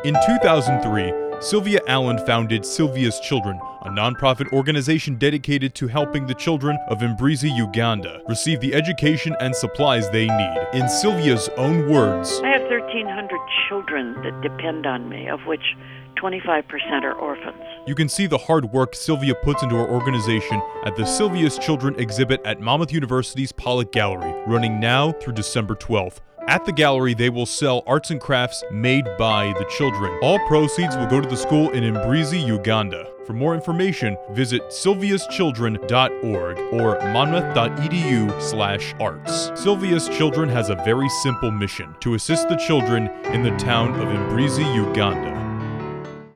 In 2003, Sylvia Allen founded Sylvia's Children, a nonprofit organization dedicated to helping the children of Mbrizi, Uganda, receive the education and supplies they need. In Sylvia's own words, I have 1,300 children that depend on me, of which 25% are orphans. You can see the hard work Sylvia puts into her organization at the Sylvia's Children exhibit at Monmouth University's Pollock Gallery, running now through December 12th. At the gallery, they will sell arts and crafts made by the children. All proceeds will go to the school in Mbrizi, Uganda. For more information, visit sylviaschildren.org or monmouth.edu/arts. Sylvia's Children has a very simple mission: to assist the children in the town of Mbrizi, Uganda.